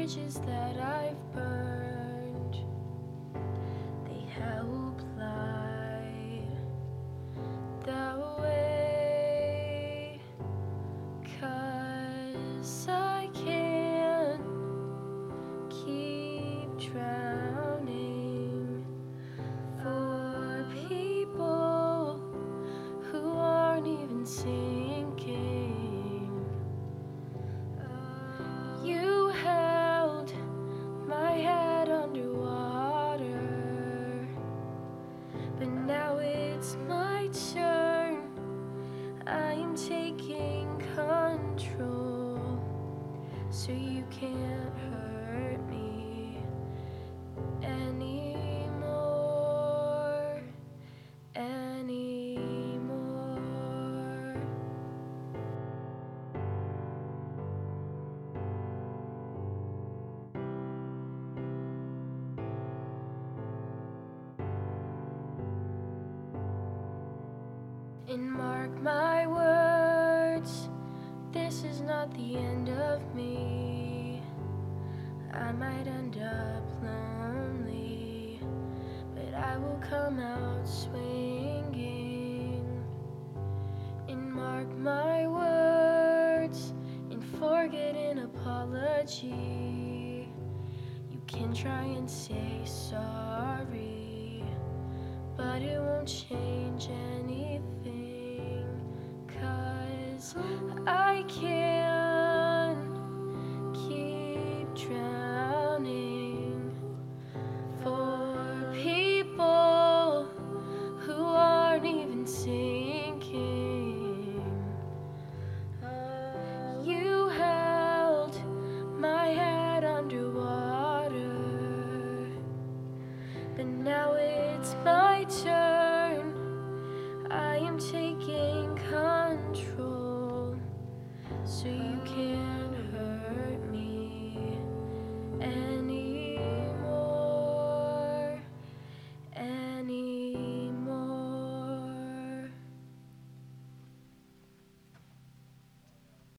bridges that I've burned, they help light the way, 'cause I can't keep drowning for people who aren't even sinking. You held my head underwater, but now it's my turn. I am taking control, so you can't hurt me anymore, anymore. And mark my words, this is not the end of me. I might end up lonely, but I will come out swinging. And mark my words, and forget an apology. You can try and say sorry, but it won't change anything, 'cause I can't keep drowning for people who aren't even sinking. You held my head underwater, but now it's my turn. I am taking control, so you